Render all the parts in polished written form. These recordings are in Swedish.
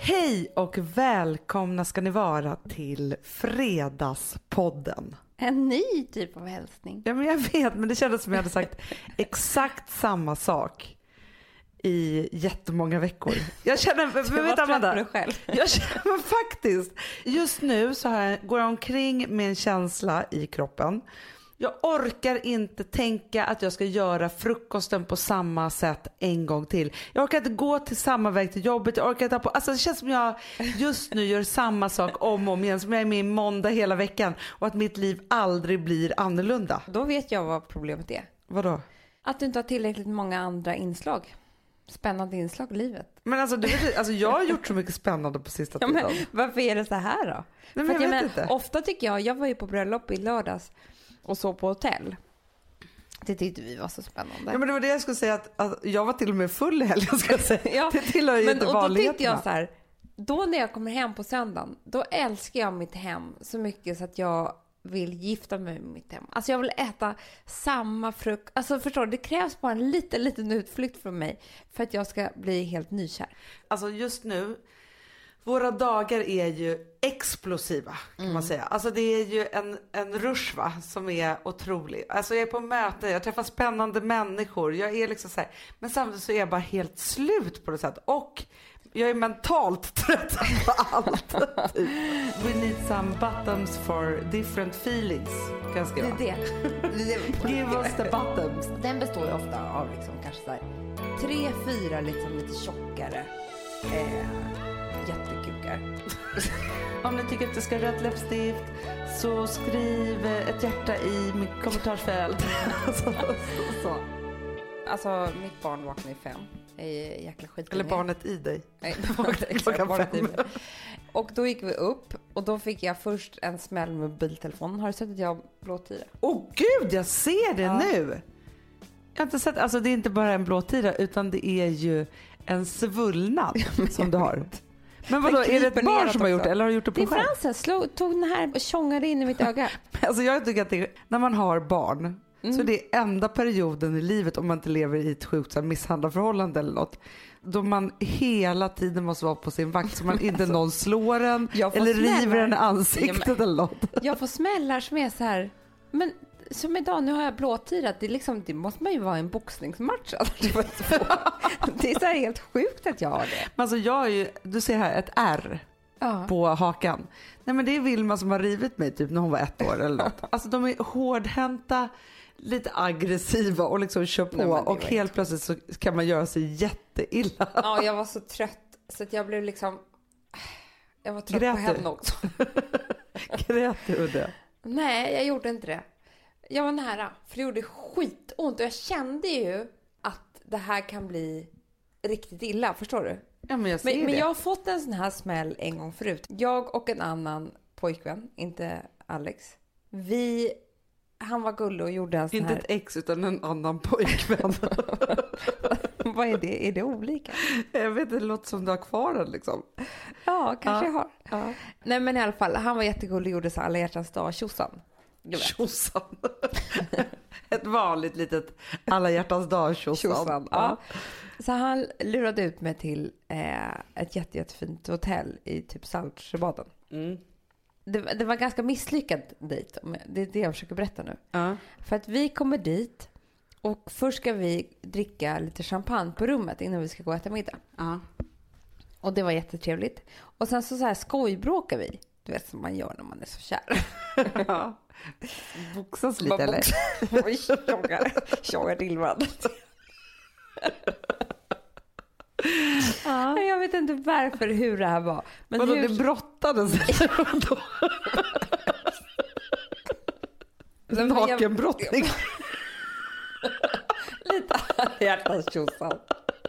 Hej och välkomna ska ni vara till Fredagspodden. En ny typ av hälsning. Ja, men jag vet, men det kändes som jag hade sagt exakt samma sak i jättemånga veckor. Jag känner, men vet Amanda, jag känner faktiskt, just nu så går jag omkring med en känsla i kroppen. Jag orkar inte tänka att jag ska göra frukosten på samma sätt en gång till. Jag orkar inte gå till samma väg till jobbet. Jag orkar inte på. Alltså det känns som jag just nu gör samma sak om och om igen. Som jag är med i måndag hela veckan. Och att mitt liv aldrig blir annorlunda. Då vet jag vad problemet är. Vadå? Att du inte har tillräckligt många andra inslag. Spännande inslag i livet. Men alltså, du vet, alltså jag har gjort så mycket spännande på sista tiden. Ja, men varför är det så här då? Nej, men jag vet inte. Ofta tycker jag var ju på bröllop i lördags. Och så på hotell. Det tyckte vi var så spännande. Ja, men det var det jag skulle säga att jag var till och med full i helgen, ska jag säga. Ja, det tillhör ju inte vanligheterna. Och då tyckte jag så här, då när jag kommer hem på söndagen, då älskar jag mitt hem så mycket så att jag vill gifta mig med mitt hem. Alltså jag vill äta samma frukt. Alltså förstår du, det krävs bara en liten utflykt från mig för att jag ska bli helt nykär. Alltså just nu, våra dagar är ju explosiva kan man säga. Alltså det är ju en rush va, som är otrolig. Alltså jag är på möte, jag träffar spännande människor. Jag är liksom så här, men samtidigt så är jag bara helt slut på det sättet. Och jag är mentalt trött på allt. We need some bottoms for different feelings. Kan jag skriva. Det är det. Give us the bottoms. Den består ju ofta av liksom kanske så här 3-4 liksom lite tjockare jättekukar. Om ni tycker att det ska ha rött läppstift så skriv ett hjärta i mitt kommentarsfält. så. Alltså mitt barn vaknade i 5. Jäkla skit. Eller barnet i dig. Nej, barnet i mig. Och då gick vi upp och då fick jag först en smäll med mobiltelefonen. Har du sett att jag har blåtira? Gud, jag ser det nu. Jag har inte sett, alltså det är inte bara en blåtira utan det är ju en svullnad som du har. Men vadå, är det ett barn som har gjort det eller har du gjort det på själv? Det är Frances, tog den här och tjongade in i mitt öga. Alltså jag tycker att det, när man har barn så det är enda perioden i livet om man inte lever i ett sjukt misshandlarförhållande eller något. Då man hela tiden måste vara på sin vakt så man inte någon slår en eller river en i ansiktet eller något. Jag får smällar som är så här, men som idag, nu har jag blåtirat. Det måste man ju vara en boxningsmatch. Det är så här helt sjukt att jag har det. Men alltså jag är ju, du ser här ett R på hakan. Nej men det är Vilma som har rivit mig typ när hon var 1 år eller något. Alltså de är hårdhänta, lite aggressiva och liksom kör på. Nej, och helt plötsligt så kan man göra sig jätteilla. Ja, jag var så trött så att jag blev liksom, jag var trött på henne också. Grät du det? Nej, jag gjorde inte det. Jag var nära, för det gjorde skitont och jag kände ju att det här kan bli riktigt illa, förstår du? Ja, men jag har fått en sån här smäll en gång förut. Jag och en annan pojkvän, inte Alex, han var gullig och gjorde en sån inte här... ett ex utan en annan pojkvän. Vad är det? Är det olika? Jag vet inte, det låter som du har kvar den liksom. Ja, kanske jag har. Ja. Nej men i alla fall, han var jättegullig och gjorde så alla hjärtans dag, tjosan. Tjosan. Ett vanligt litet alla hjärtans dag tjosan. Ja. Så han lurade ut mig till ett jättefint hotell i typ Saltsjöbaden. Det var ganska misslyckad dit. Det är det jag försöker berätta nu. För att vi kommer dit och först ska vi dricka lite champagne på rummet innan vi ska gå och äta middag. Och det var jättetrevligt. Och sen så här skojbråkar vi. Du vet som man gör när man är så kär. Ja. Boxas lite eller? Tjongar till varandra. Jag vet inte varför, hur det här var. Men vadå, det brottades? Nakenbrottning. Lite hjärtans tjosan.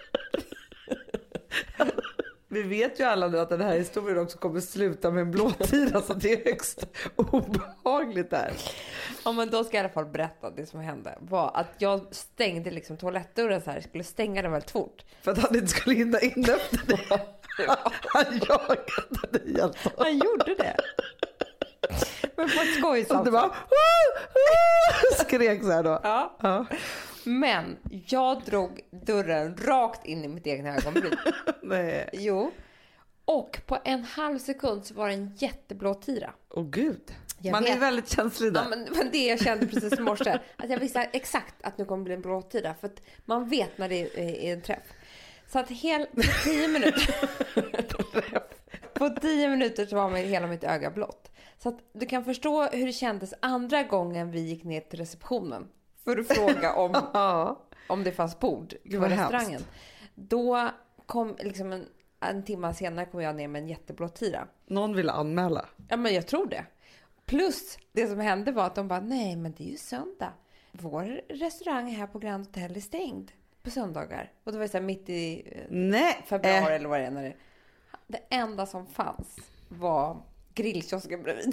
Vi vet ju alla nu att den här historien också kommer sluta med en blåtira, så det är högst obehagligt där. Ja, men då ska jag i alla fall berätta. Det som hände var att jag stängde liksom toalettdörren så här. Jag skulle stänga den väldigt fort. För att han inte skulle hinna in efter det. Han jagade dig alltså. Han gjorde det. Men på ett skojsamt. Det var skrek så här då. Ja. Men jag drog dörren rakt in i mitt egna ögonbryn. Nej. Jo. Och på en halv sekund så var det en jätteblå tira. Åh gud. Man är väldigt känslig där. Ja, men det jag kände precis i morse. Att jag visste exakt att nu kommer bli en blå tira. För att man vet när det är en träff. Så att på 10 minuter... på 10 minuter så var hela mitt öga blått. Så att du kan förstå hur det kändes andra gången vi gick ner till receptionen. För att fråga om det fanns bord på restaurangen. Hemskt. Då kom liksom en timme senare kom jag ner med en jätteblå tira. Någon ville anmäla. Ja, men jag tror det. Plus det som hände var att de bara, nej men det är ju söndag. Vår restaurang här på Grand Hotel är stängd på söndagar. Och det var så här mitt i februari eller vad det är. När det enda som fanns var grillkiosken bredvid.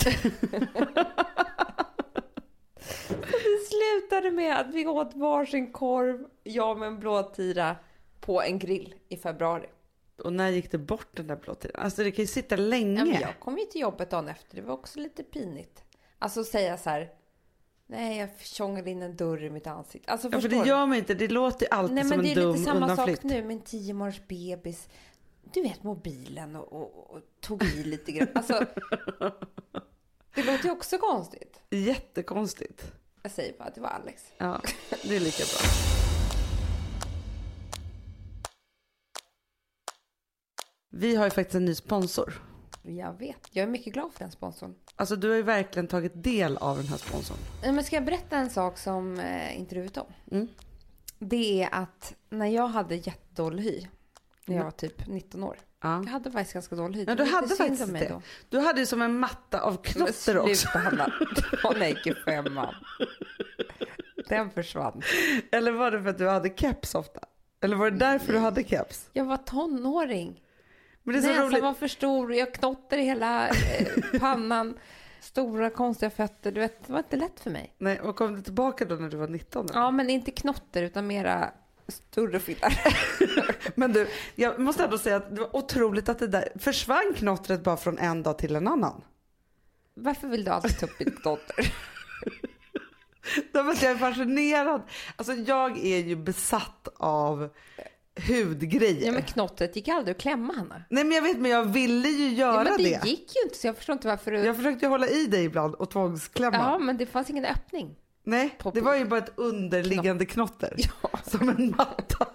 Så det slutade med att vi åt varsin korv, jag med en blå tira på en grill i februari. Och när gick det bort den där blå tiran? Alltså det kan ju sitta länge. Ja, men jag kom ju till jobbet dagen efter. Det var också lite pinigt. Alltså säga så här, nej jag tjongade in en dörr i mitt ansikte. Alltså, ja, för det gör man inte. Det låter alltid som en dum undanflykt. Nej, men det är lite samma sak nu med en 10-månaders bebis. Du vet, mobilen och tog i lite grann. Alltså, det låter ju också konstigt. Jättekonstigt. Jag säger bara att det var Alex. Ja, det är lika bra. Vi har ju faktiskt en ny sponsor. Jag vet. Jag är mycket glad för den sponsorn. Alltså du har ju verkligen tagit del av den här sponsorn. Men ska jag berätta en sak som inte du vet om? Mm. Det är att när jag hade jättedålig hy. När jag var typ 19 år. Ja. Jag hade faktiskt ganska dålig hy. Ja, du hade faktiskt det. Då. Du hade ju som en matta av knotter också. Hon gick i 5:an. Den försvann. Eller var det för att du hade keps ofta? Eller var det därför du hade keps? Jag var tonåring. Men det är så näsan roligt. Var för stor. Jag knotter i hela pannan. Stora konstiga fötter. Du vet, det var inte lätt för mig. Nej, och kom du tillbaka då när du var 19? Eller? Ja, men inte knotter utan mera större fillar. Men du, jag måste ändå säga att det var otroligt att det där försvann knottret bara från en dag till en annan. Varför vill du alltid ta upp ditt knotter? Därför att jag är fascinerad. Alltså jag är ju besatt av hudgrejer. Ja, men knottret gick aldrig att klämma, Hanna. Nej, men jag vet, men jag ville ju göra det. Men det gick ju inte, så jag förstår inte varför du... Jag försökte hålla i dig ibland och tvångsklämma. Ja, men det fanns ingen öppning. Nej, det var ju bara ett underliggande knotter. Ja. Som en matta.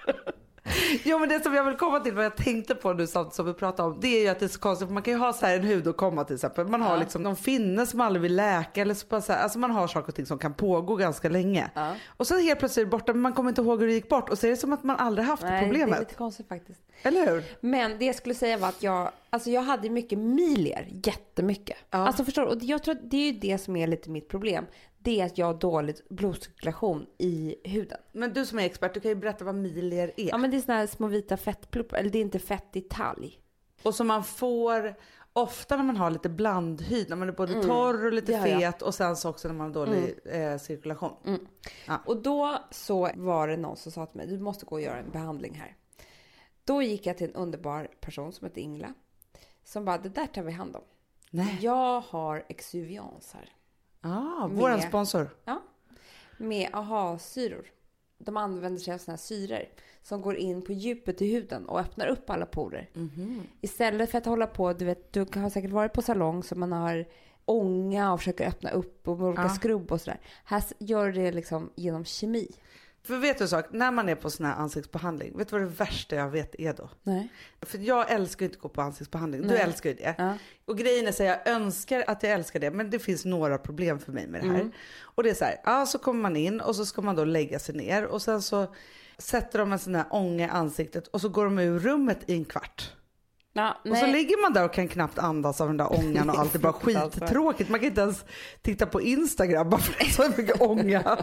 Jo, men det som jag vill komma till, vad jag tänkte på nu som vi pratade om, det är ju att det är så konstigt, för man kan ju ha så här en hudåkomma till exempel. Man har liksom någon finne som aldrig vill läka eller så här, alltså man har saker och ting som kan pågå ganska länge. Och så helt plötsligt är det borta, men man kommer inte ihåg hur det gick bort och så är det som att man aldrig haft det problemet. Det är lite konstigt faktiskt. Eller hur? Men det jag skulle säga var att jag hade mycket milier, jättemycket. Alltså förstår du, och jag tror att det är ju det som är lite mitt problem. Det är att jag har dåligt blodcirkulation i huden. Men du som är expert, du kan ju berätta vad milier är. Ja, men det är såna här små vita fettpluppar. Eller det är inte fett i talg. Och som man får ofta när man har lite blandhyd. När man är både torr och lite fet. Och sen så också när man har dålig cirkulation. Ja. Och då så var det någon som sa till mig, du måste gå och göra en behandling här. Då gick jag till en underbar person som heter Ingla. Som bara, det där tar vi hand om. Nej. Jag har Exuvians här. Våran sponsor. Ja, med AHA-syror. De använder sig av såna här syror som går in på djupet i huden och öppnar upp alla porer. Istället för att hålla på, du har säkert varit på salong som man har ånga och försöker öppna upp och olika skrubb och sådär. Här gör det liksom genom kemi. För vet du en sak, när man är på sån här ansiktsbehandling, vet du vad det värsta jag vet är då? Nej. För jag älskar inte att gå på ansiktsbehandling. Nej. Du älskar ju det. Ja. Och grejen är så jag önskar att jag älskar det, men det finns några problem för mig med det här. Och det är så här, så kommer man in och så ska man då lägga sig ner och sen så sätter de en sån här ånga i ansiktet och så går de ur rummet i en kvart. Ja, och så ligger man där och kan knappt andas av den där ångan och allt är bara skittråkigt. Man kan inte ens titta på Instagram bara för det är så mycket ånga.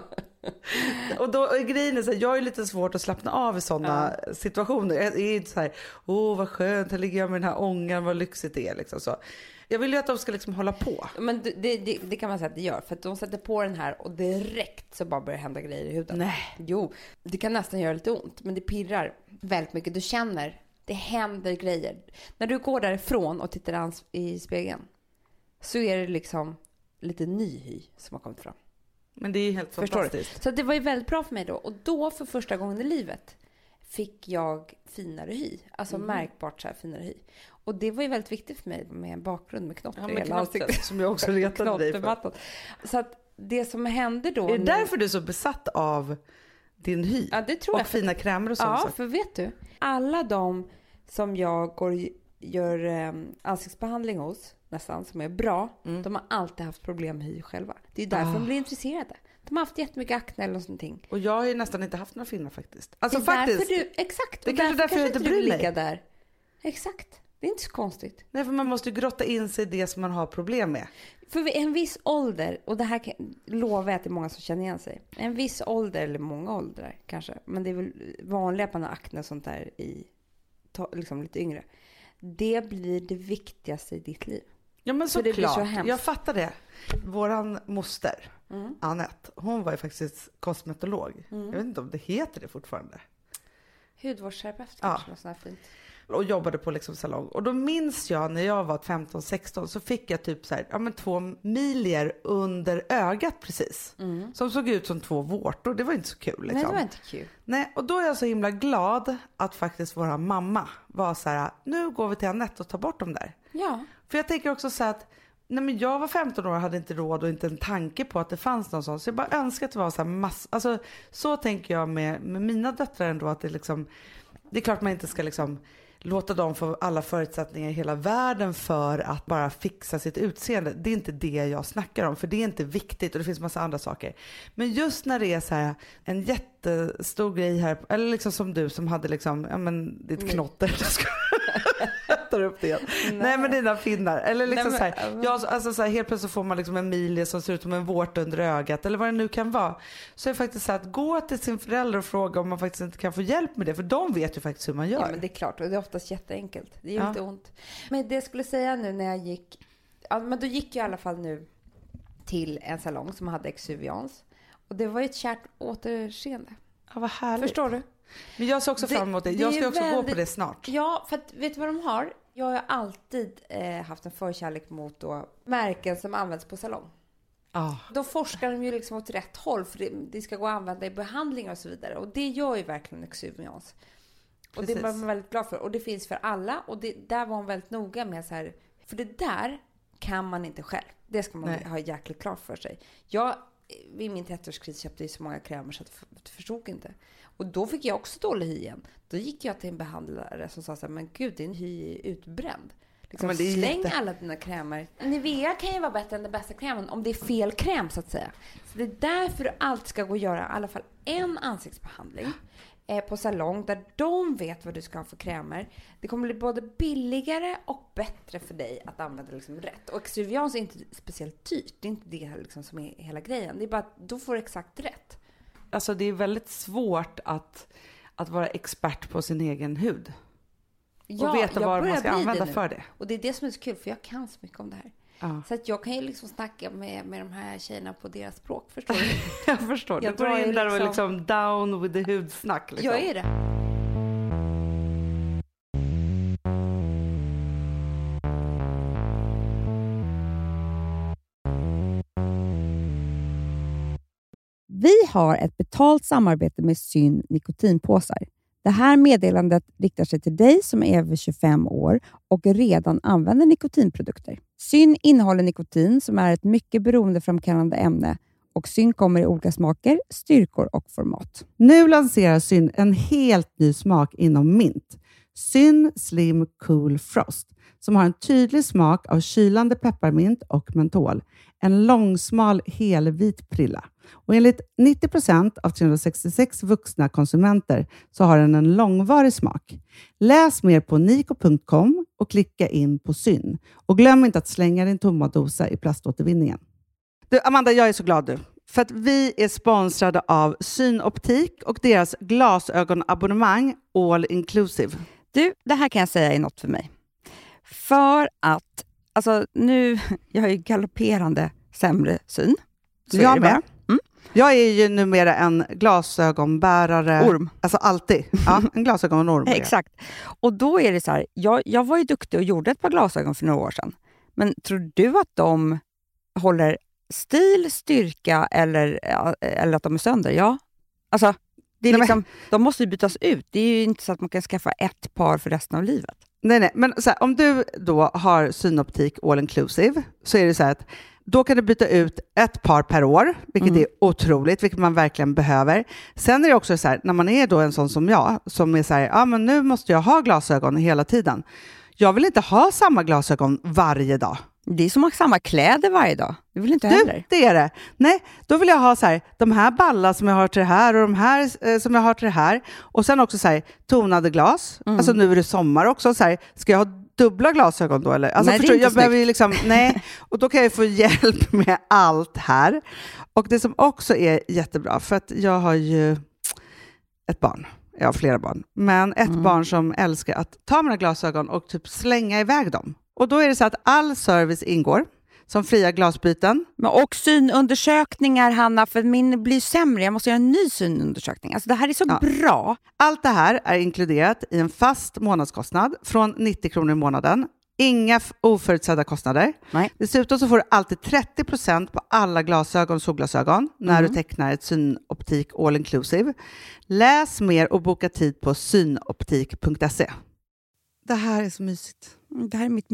Och då är grejen är så här, jag är lite svårt att slappna av i sådana situationer. Jag är inte så här, vad skönt, här ligger jag med den här ångan, vad lyxigt det är liksom så. Jag vill ju att de ska liksom hålla på. Men det kan man säga att det gör. För att de sätter på den här och direkt så bara börjar hända grejer i huden. Nej. Jo, det kan nästan göra lite ont. Men det pirrar väldigt mycket. Du känner, det händer grejer. När du går därifrån och tittar i spegeln så är det liksom lite ny hy som har kommit fram. Men det är ju helt fantastiskt. Så det var ju väldigt bra för mig då. Och då för första gången i livet fick jag finare hy. Alltså märkbart så här finare hy. Och det var ju väldigt viktigt för mig med en bakgrund med knotter i hela ansiktet. Som jag också retade dig för. Så att det som hände då... Är det därför du är så besatt av din hy? Ja, det tror jag. Och fina krämer och sånt? Ja, för vet du, alla de som jag gör ansiktsbehandling hos, nästan, som är bra, de har alltid haft problem med hy själva. Det är därför de blir intresserade. De har haft jättemycket akne eller någonting. Och jag har ju nästan inte haft några finnar faktiskt. Alltså det är faktiskt. Exakt. Det är kanske därför jag inte bryr mig. Där. Exakt. Det är inte så konstigt. Nej, för man måste ju grotta in sig i det som man har problem med. För vid en viss ålder, och det här lovar jag att det är många som känner igen sig. En viss ålder, eller många åldrar kanske. Men det är väl vanligt att man har akne och sånt där i liksom lite yngre. Det blir det viktigaste i ditt liv. Ja, men såklart. Jag fattar det. Våran moster, Annette, hon var ju faktiskt kosmetolog. Jag vet inte om det heter det fortfarande. Hudvårdsterapeut kanske, något sånt här fint. Och jobbade på liksom salong. Och då minns jag när jag var 15-16 så fick jag typ så här, 2 milier under ögat precis. Som såg ut som 2 vårtor. Det var inte så kul liksom. Nej, det var inte kul. Nej, och då är jag så himla glad att faktiskt våra mamma var så här, nu går vi till Annette och tar bort dem där. Ja. För jag tänker också så här att men jag var 15 år och hade inte råd och inte en tanke på att det fanns någon sån. Så jag bara önskar att det var så här alltså så tänker jag med mina döttrar ändå, att det liksom, det är klart man inte ska liksom låta dem få alla förutsättningar i hela världen för att bara fixa sitt utseende. Det är inte det jag snackar om, för det är inte viktigt och det finns massa andra saker. Men just när det är så här en jättestor grej här, eller liksom som du som hade liksom, ditt knotter. Tar upp det igen. Nej, men dina finnar. Eller liksom så här, så här, helt plötsligt får man liksom en milie som ser ut som en vårta under ögat eller vad det nu kan vara. Så är det faktiskt så att gå till sin förälder och fråga om man faktiskt inte kan få hjälp med det, för de vet ju faktiskt hur man gör. Ja, men det är klart, och det är oftast jätteenkelt. Det gör inte ont. Men det jag skulle säga nu när jag gick, men då gick jag i alla fall nu till en salong som hade exuvians. Och det var ju ett kärt återseende. Ja, vad härligt. Förstår du? Men jag ser också fram emot det. Jag ska också gå på det snart. Ja, för att, vet du vad de har? Jag har alltid haft en förkärlek mot då märken som används på salong. Då forskar de ju liksom åt rätt håll, för det ska gå att använda i behandlingar och så vidare. Och det gör ju verkligen exuvians. Och det var man väldigt glad för. Och det finns för alla. Och där var hon väldigt noga med så här. För det där kan man inte själv. Det ska man ha jäkligt klart för sig. Jag vid min 30-årskris köpte ju så många krämer så att jag förstod inte. Och då fick jag också dålig hy igen. Då gick jag till en behandlare som sa så här, men gud, din hy är utbränd. Liksom, släng alla dina krämer. Nivea kan ju vara bättre än den bästa krämen om det är fel kräm, så att säga. Så det är därför du alltid ska gå och göra i alla fall en ansiktsbehandling på salong där de vet vad du ska ha för krämer. Det kommer bli både billigare och bättre för dig att använda liksom rätt. Och exuvians är inte speciellt dyrt. Det är inte det liksom som är hela grejen. Det är bara att då får du exakt rätt. Alltså det är väldigt svårt att vara expert på sin egen hud. Och veta vad man ska använda för det. Och det är det som är så kul, för jag kan så mycket om det här. Så att jag kan ju liksom snacka med de här tjejerna på deras språk, förstår du? Jag förstår. Jag går in där och liksom down with the hudsnack. Liksom. Jag är det. Vi har ett betalt samarbete med Syn nikotinpåsar. Det här meddelandet riktar sig till dig som är över 25 år och redan använder nikotinprodukter. Syn innehåller nikotin som är ett mycket beroendeframkallande ämne, och Syn kommer i olika smaker, styrkor och format. Nu lanserar Syn en helt ny smak inom mint. Syn Slim Cool Frost, som har en tydlig smak av kylande pepparmint och mentol. En långsmal helvit prilla. Och enligt 90% av 366 vuxna konsumenter så har den en långvarig smak. Läs mer på niko.com och klicka in på Syn. Och glöm inte att slänga din tomma dosa i plaståtervinningen. Du, Amanda, jag är så glad du. För att vi är sponsrade av Synoptik och deras glasögonabonnemang All Inclusive. Du, det här kan jag säga är något för mig. För att, alltså nu, jag har ju galopperande sämre syn. Så jag är med. Jag är ju numera en glasögonbärare. Orm. Alltså alltid. Ja, en glasögonorm. Exakt. Och då är det så här, jag var ju duktig och gjorde ett par glasögon för några år sedan. Men tror du att de håller stil, styrka eller att de är sönder? Ja. Alltså, Det är liksom, de måste ju bytas ut. Det är ju inte så att man kan skaffa ett par för resten av livet. Nej, men så här, om du då har synoptik all inclusive så är det så här att då kan du byta ut ett par per år, vilket är otroligt, vilket man verkligen behöver. Sen är det också så här, när man är då en sån som jag, som är så här, men nu måste jag ha glasögon hela tiden. Jag vill inte ha samma glasögon varje dag. Det är som att ha samma kläder varje dag. Det vill inte heller. Det är det. Nej, då vill jag ha så här, de här ballar som jag har till det här och de här som jag har till det här. Och sen också så här, tonade glas. Alltså nu är det sommar också. Så här, ska jag ha dubbla glasögon då? Eller? Alltså, nej, jag behöver ju liksom, nej. Och då kan jag få hjälp med allt här. Och det som också är jättebra, för att jag har ju ett barn. Jag har flera barn. Men ett barn som älskar att ta mina glasögon och typ slänga iväg dem. Och då är det så att all service ingår, som fria glasbyten. Men och synundersökningar, Hanna, för min blir sämre. Jag måste göra en ny synundersökning. Alltså det här är så bra. Allt det här är inkluderat i en fast månadskostnad från 90 kronor i månaden. Inga oförutsedda kostnader. Nej. Dessutom så får du alltid 30% på alla glasögon och solglasögon när du tecknar ett synoptik all inclusive. Läs mer och boka tid på synoptik.se. Det här är så mysigt. Det här är mitt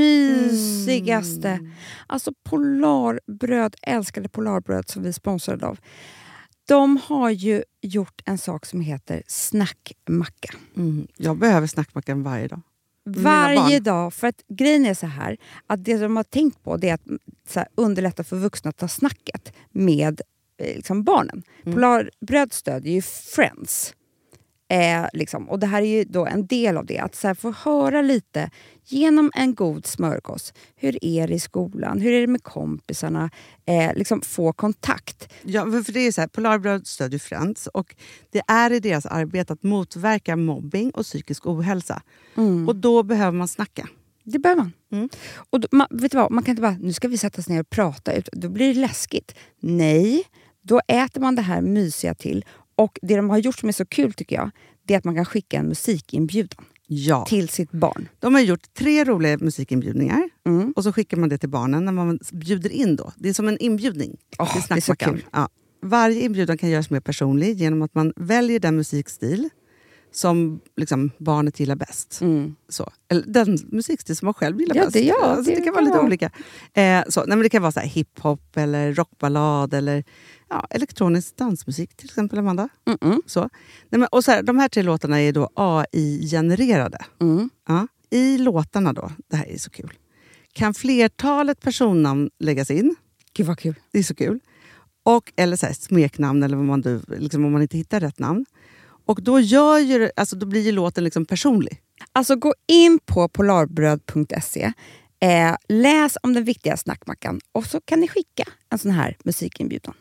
mysigaste. Alltså Polarbröd, älskade Polarbröd som vi sponsrade av. De har ju gjort en sak som heter snackmacka. Jag behöver snackmackan varje dag. Varje dag, för att grejen är så här att det de har tänkt på det är att så här, underlätta för vuxna att ta snacket med liksom barnen. Polarbröd stödjer ju Friends. Liksom. Och det här är ju då en del av det. Att så här, få höra lite genom en god smörgås. Hur är det i skolan? Hur är det med kompisarna? Liksom få kontakt. Ja, för det är så här, Polarbröd stödjer Friends och det är i deras arbete att motverka mobbing och psykisk ohälsa. Och då behöver man snacka. Det behöver man. Och då, vet du vad? Man kan inte bara, nu ska vi sätta oss ner och prata ut. Då blir det läskigt. Nej, då äter man det här mysiga till. Och det de har gjort som är så kul tycker jag, det är att man kan skicka en musikinbjudan till sitt barn. De har gjort 3 roliga musikinbjudningar och så skickar man det till barnen när man bjuder in då. Det är som en inbjudning till snackmackan. Det är så kul. Ja. Varje inbjudan kan göras mer personlig genom att man väljer den musikstil som liksom barnet gillar bäst. Så. Eller den musikstil som man själv gillar bäst. Det kan vara lite olika. Men det kan vara så här hiphop eller rockballad eller elektronisk dansmusik till exempel, Amanda. Så. Och så här, de här 3 låtarna är då AI-genererade. Ja. I låtarna då, det här är så kul, kan flertalet personnamn läggas in. Gud vad kul. Det är så kul. Eller så här, smeknamn eller vad man liksom, om man inte hittar rätt namn. Och då då blir ju låten liksom personlig. Alltså gå in på polarbröd.se, läs om den viktiga snackmackan och så kan ni skicka en sån här musikinbjudan.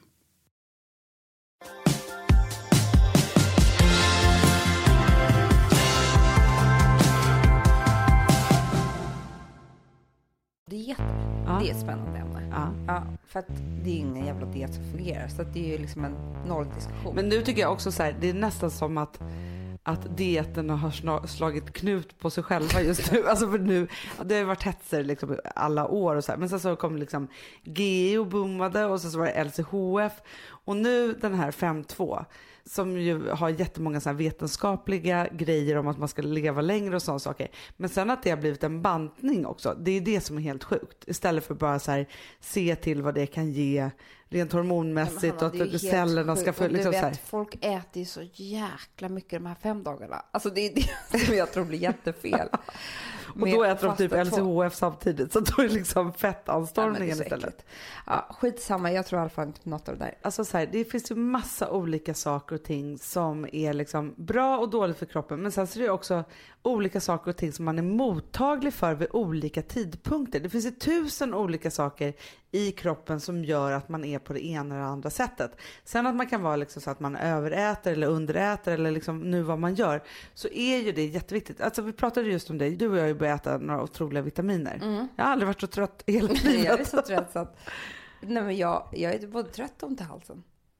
Dieter, det är ett spännande ämne. Ja, för att det är ingen jävla diet som fungerar. Så att det är ju liksom en nolldiskussion. Men nu tycker jag också så här, det är nästan som att dieterna har slagit knut på sig själva just nu. Alltså för nu, det har ju varit hetser liksom alla år och så här. Men sen så kom liksom GEO boomade och så var det LCHF. Och nu den här 5.2 som ju har jättemånga så här vetenskapliga grejer om att man ska leva längre och sådana saker. Men sen att det har blivit en bantning också, det är det som är helt sjukt. Istället för bara så här, se till vad det kan ge rent hormonmässigt och att cellerna ska få liksom så här. Folk äter ju så jäkla mycket de här 5 dagarna. Alltså det är det som jag tror blir jättefel. Och då äter de typ LCHF samtidigt, så då är det liksom fettanstormningen istället. Ja, skitsamma, jag tror i alla fall inte på något av det där. Alltså så här, det finns ju massa olika saker och ting som är liksom bra och dåligt för kroppen. Men sen så är det också olika saker och ting som man är mottaglig för vid olika tidpunkter. Det finns ju 1000 olika saker i kroppen som gör att man är på det ena eller andra sättet. Sen att man kan vara liksom så att man överäter eller underäter eller liksom nu vad man gör, så är ju det jätteviktigt. Alltså vi pratade just om det, du och jag har ju börjat äta några otroliga vitaminer. Jag har aldrig varit så trött hela livet. Jag är så trött så att, nej men jag är både trött och ont i halsen.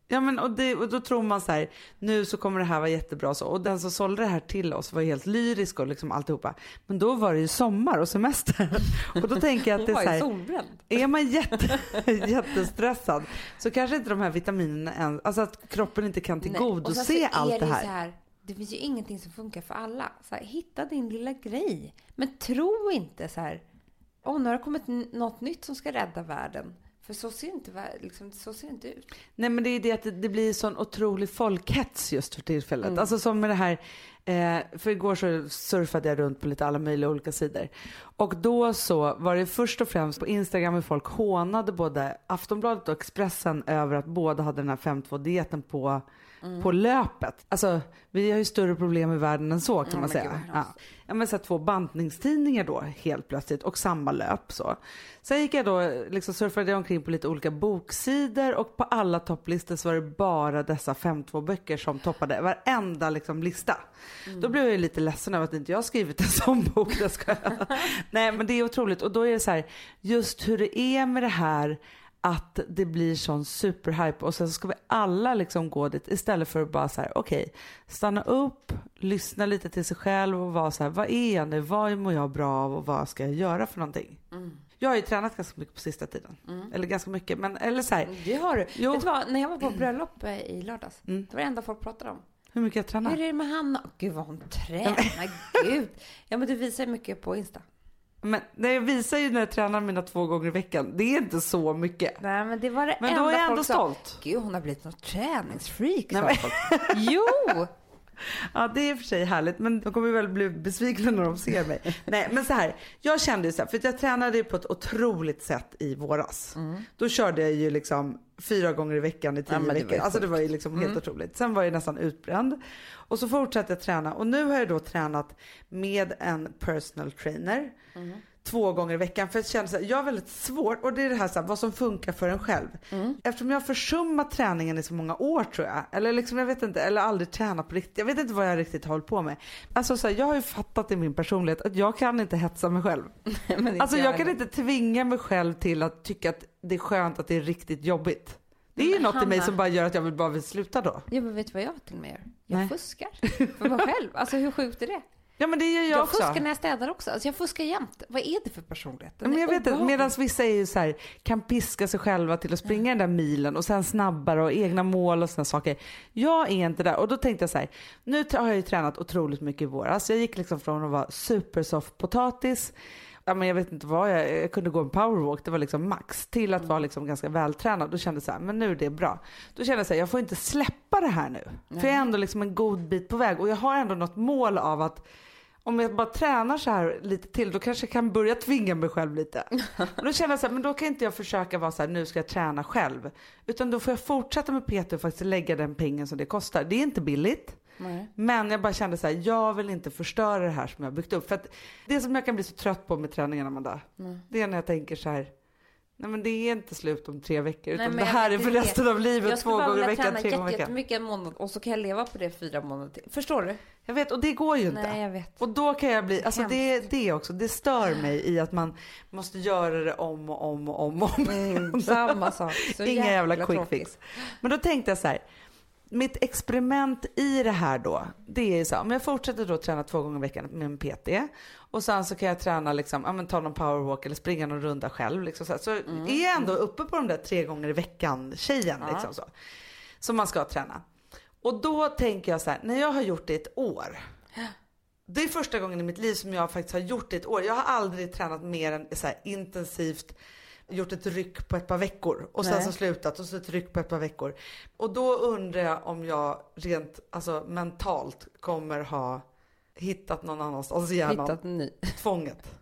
Ja, men och då tror man så här, nu så kommer det här vara jättebra så. Och den som sålde det här till oss var helt lyrisk och liksom alltihopa. Men då var det ju sommar och semester. Och då tänker jag att det är så här, är man jättestressad så kanske inte de här vitaminerna än, alltså att kroppen inte kan tillgodose allt det här. Det finns ju ingenting som funkar för alla. Så här, hitta din lilla grej. Men tro inte så här, nu har det kommit något nytt som ska rädda världen. För så ser det inte ut. Nej, men det är det att det blir sån otrolig folkhets just för tillfället. Alltså som med det här, för igår så surfade jag runt på lite alla möjliga olika sidor. Och då så var det först och främst på Instagram med folk hånade både Aftonbladet och Expressen över att båda hade den här 5-2-dieten på löpet. Alltså vi har ju större problem i världen än så kan man säga. Ja, men så 2 bantningstidningar då helt plötsligt och samma löp så. Sen gick jag då liksom surfade jag omkring på lite olika boksidor och på alla topplistor så var det bara dessa 5-2-böcker som toppade varenda liksom lista. Då blev jag lite ledsen över att inte jag har skrivit en sån bok. Nej, men det är otroligt och då är det så här, just hur det är med det här att det blir sån superhype och sen så ska vi alla liksom gå dit istället för att bara så här, okej, stanna upp, lyssna lite till sig själv och vara så här, vad är jag nu, vad mår jag bra av och vad ska jag göra för någonting? Jag har ju tränat ganska mycket på sista tiden. Eller ganska mycket, men eller så här. Det har du. Vet du vad, när jag var på bröllop i lördags, det var det enda folk pratade om. Hur mycket jag tränar? Hur är det med Hanna? Gud vad hon tränar, gud. Ja, men du visar mycket på Insta. Men jag visar ju när jag tränar mina 2 gånger i veckan. Det är inte så mycket. Nej, men det var det men då är jag ändå stolt. Gud, hon har blivit något träningsfreak. Nej, jo! Ja, det är för sig härligt. Men de kommer väl bli besvikna när de ser mig. Nej, men så här. Jag kände ju så här, för jag tränade på ett otroligt sätt i våras. Då körde jag ju liksom 4 gånger i veckan i 10 veckor. Alltså det var ju liksom helt otroligt. Sen var jag nästan utbränd. Och så fortsatte jag träna. Och nu har jag då tränat med en personal trainer. 2 gånger i veckan. För jag känner så här, jag har väldigt svårt. Och det är det här så här, vad som funkar för en själv. Eftersom jag har försummat träningen i så många år tror jag. Eller liksom jag vet inte. Eller aldrig tränat på riktigt. Jag vet inte vad jag riktigt har hållit på med. Alltså så här, jag har ju fattat i min personlighet att jag kan inte hetsa mig själv. Alltså jag kan inte tvinga mig själv till att tycka att det är skönt att det är riktigt jobbigt. Det är ju något i mig som bara gör att jag vill sluta då. Ja, men vet du vad jag till och med gör? Jag fuskar för mig själv. Alltså hur sjukt är det? Ja, men det gör jag också. Jag fuskar när jag städar också. Alltså jag fuskar jämt. Vad är det för personlighet? Men jag vet inte, medan vissa är ju så här, kan piska sig själva till att springa den där milen och sen snabbare och egna mål och såna saker. Jag är inte där. Och då tänkte jag så här, nu har jag ju tränat otroligt mycket i våras. Jag gick liksom från att vara supersoft potatis. Ja, men jag vet inte vad jag kunde gå en powerwalk, det var liksom max, till att vara liksom ganska vältränad. Då kände jag så här, men nu är det bra. Då kände jag så här, jag får inte släppa det här nu. För jag är ändå liksom en god bit på väg och jag har ändå något mål av att om jag bara tränar så här lite till, då kanske jag kan börja tvinga mig själv lite. Och då känner jag så här, men då kan inte jag försöka vara så här, nu ska jag träna själv. Utan då får jag fortsätta med PT och faktiskt lägga den pengen som det kostar. Det är inte billigt. Nej. Men jag bara kände så här, jag vill inte förstöra det här som jag har byggt upp. För att det som jag kan bli så trött på med träningen, Amanda, det är när jag tänker så här, nej men det är inte slut om 3 veckor. Utan det här är för resten av livet, 2 gånger i veckan, 3 gånger i veckan. Jättemycket en månad och så kan jag leva på det 4 månader till. Förstår du? Jag vet, och det går ju inte. Nej, jag vet. Och då kan jag bli, alltså det också, det stör mig i att man måste göra det om. Samma sak. Så inga jävla quick fix. Men då tänkte jag så här, mitt experiment i det här då, det är så här, om jag fortsätter då träna 2 gånger i veckan med en PT och sen så kan jag träna liksom, ta någon powerwalk eller springa någon runda själv liksom, så är jag ändå uppe på de där 3 gånger i veckan tjejen liksom så. Som man ska träna. Och då tänker jag så här, när jag har gjort det ett år. Det är första gången i mitt liv som jag faktiskt har gjort det ett år. Jag har aldrig tränat mer än så här intensivt, gjort ett ryck på ett par veckor och sen så slutat och så ett ryck på ett par veckor. Och då undrar jag om jag rent mentalt kommer ha hittat någon annanstans i hjärnan. Tvånget.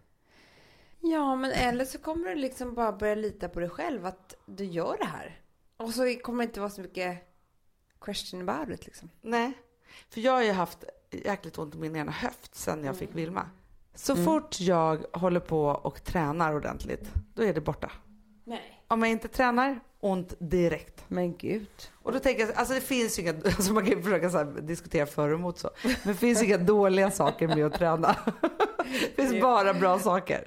Ja, men eller så kommer du liksom bara börja lita på dig själv att du gör det här. Och så kommer det inte vara så mycket question about it liksom. Nej, för jag har ju haft jäkligt ont i min ena höft sen jag fick Vilma. Så fort jag håller på och tränar ordentligt, då är det borta. Nej. Om jag inte tränar, ont direkt. Men gud. Och då tänker jag, alltså det finns ju inga, alltså man kan ju försöka så här, diskutera för och emot så. Men det finns inga dåliga saker med att träna. Det finns bara bra saker.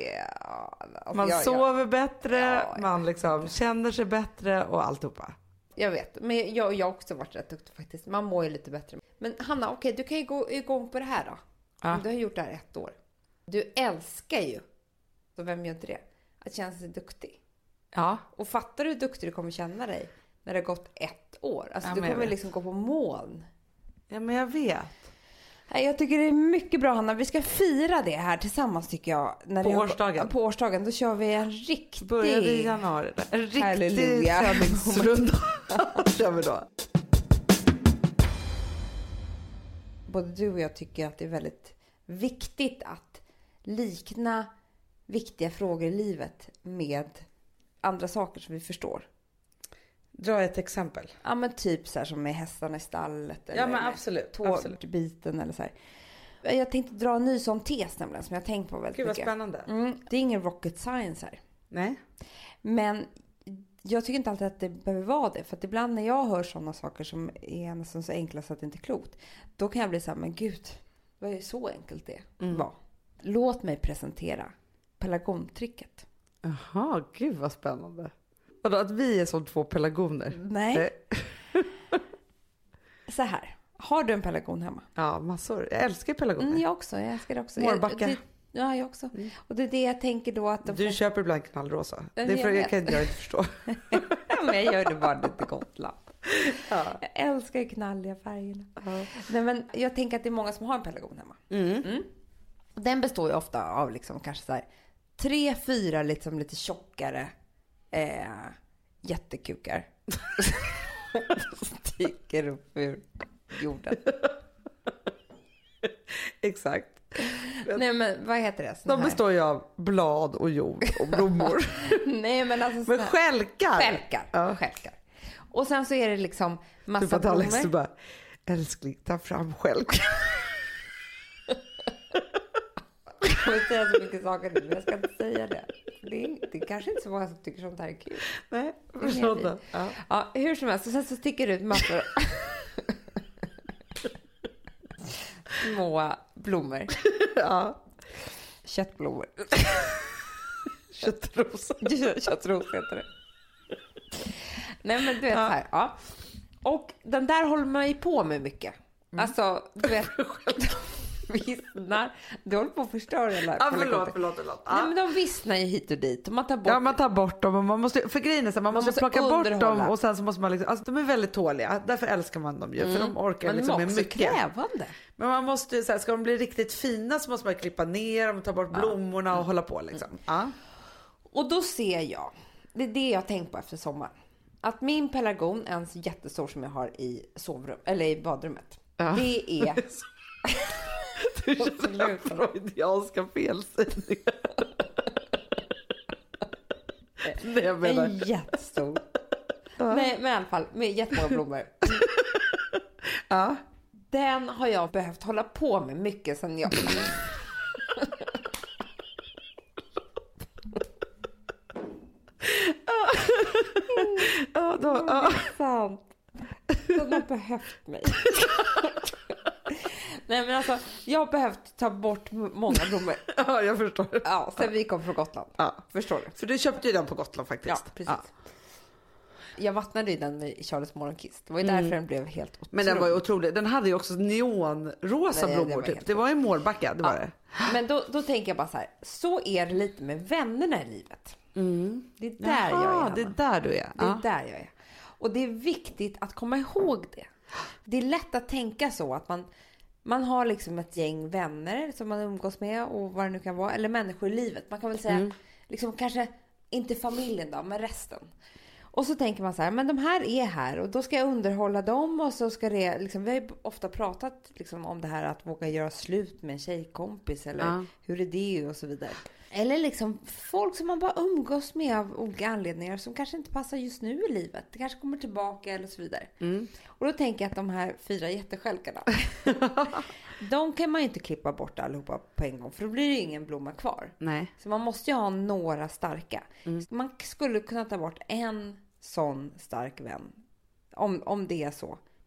Ja, man sover bättre, man liksom känner sig bättre och alltihopa. Jag vet, men jag har också varit rätt duktig faktiskt. Man mår ju lite bättre. Men Hanna, okej, du kan ju gå igång på det här då. Ja. Du har gjort det här 1 år. Du älskar ju, så vem gör inte det, att känna sig duktig. Ja. Och fattar du hur duktig du kommer känna dig när det har gått 1 år? Alltså du kommer liksom gå på moln. Ja, men jag vet. Jag tycker det är mycket bra, Hanna. Vi ska fira det här tillsammans, tycker jag. När på årsdagen? På årsdagen. Då kör vi en riktig... Börjar vi i januari. En riktig träningsrunda. Kör vi då. Både du och jag tycker att det är väldigt viktigt att likna viktiga frågor i livet med andra saker som vi förstår. Dra ett exempel. Ja, men typ så här som med hästarna i stallet. Eller ja, men absolut. Tårbiten eller så här. Jag tänkte dra en ny sån tes nämligen som jag har tänkt på väldigt mycket. Gud vad spännande. Det är ingen rocket science här. Nej. Men jag tycker inte alltid att det behöver vara det. För att ibland när jag hör sådana saker som är nästan så enkla så att det inte är klokt. Då kan jag bli så här, men gud, vad är det så enkelt det var? Låt mig presentera pelargontricket. Jaha, gud vad spännande. Vadå, att vi är som 2 pelargoner? Nej. Så här. Har du en pelargon hemma? Ja, massor. Jag älskar pelargoner. Jag också. Jag älskar det också. Mårbacka. Ja, jag också. Och det är det jag tänker då att... Du köper ibland knallrosa. Det är för jag kan jag inte förstå. Men jag gör det bara lite Gotland. Ja. Jag älskar knalliga färgerna. Ja. Nej, men jag tänker att det är många som har en pelargon hemma. Den består ju ofta av liksom kanske så här 3-4 liksom lite tjockare jättekukar. Sticker upp ur jorden. Exakt. Nej, men vad heter det? De består ju av blad och jord och blommor. Nej, men alltså men skälkar. Skälkar. Och sen så är det liksom massa blommor. Alex, du bara, älskling, ta fram skälkar. Jag vill säga så mycket saker nu, men jag ska inte säga det. Det är kanske inte så många som tycker sånt här är kul. Nej, förstått det. Ja, hur som helst. Och sen så sticker det ut massor små blommor. Ja. Köttblommor. Köttros. Köttros heter det. Nej, men du vet så här. Ja. Och den där håller man ju på med mycket. Alltså, du vet... vissnar. Du håller på att förstöra det där. Ja, förlåt. Nej, men de vissnar ju hit och dit. Och man tar bort... Ja, man tar bort dem. Och man måste, för grejen är så man måste plocka bort dem. Och sen så måste man liksom... Alltså, de är väldigt tåliga. Därför älskar man dem ju. För de orkar liksom med mycket. Men de är också krävande. Men man måste ju, så här, ska de bli riktigt fina så måste man klippa ner dem och ta bort blommorna och hålla på liksom. Ja. Och då ser jag, det är det jag har tänkt på efter sommaren. Att min pelargon, en jättestor som jag har i sovrum, eller i badrummet. Det är... Du känner freudianska felsägningar. Nej, jag menar. En jättestor. Nej, men i alla fall med jättemånga blommor. Ja. Den har jag behövt hålla på med mycket sedan jag... Det är sant. Den har behövt mig. Nej, men alltså, jag har behövt ta bort många blommor. Ja, jag förstår. Ja, sen vi kom från Gotland. Ja. Förstår du? För du köpte ju den på Gotland faktiskt. Ja, precis. Ja. Jag vattnade ju den med Charles morgonkist. Det var ju därför den blev helt otrolig. Men den var ju otrolig. Den hade ju också neonrosa blommor typ. Det var ju Mårbacka, det var det. Men då tänker jag bara så här. Så är det lite med vännerna i livet. Det är där jag är. Det är där du är. Det är där jag är. Och det är viktigt att komma ihåg det. Det är lätt att tänka så att man har liksom ett gäng vänner som man umgås med och vad det nu kan vara. Eller människor i livet. Man kan väl säga, liksom kanske inte familjen då, men resten. Och så tänker man så här, men de här är här och då ska jag underhålla dem och så ska det, liksom, vi har ju ofta pratat liksom om det här att våga göra slut med en tjejkompis eller hur är det och så vidare. Eller liksom folk som man bara umgås med av olika anledningar som kanske inte passar just nu i livet. Det kanske kommer tillbaka eller så vidare. Och då tänker jag att de här 4 jätteskälkarna, de kan man ju inte klippa bort allihopa på en gång. För då blir det ju ingen blomma kvar. Nej. Så man måste ju ha några starka. Man skulle kunna ta bort en sån stark vän. Om det är så.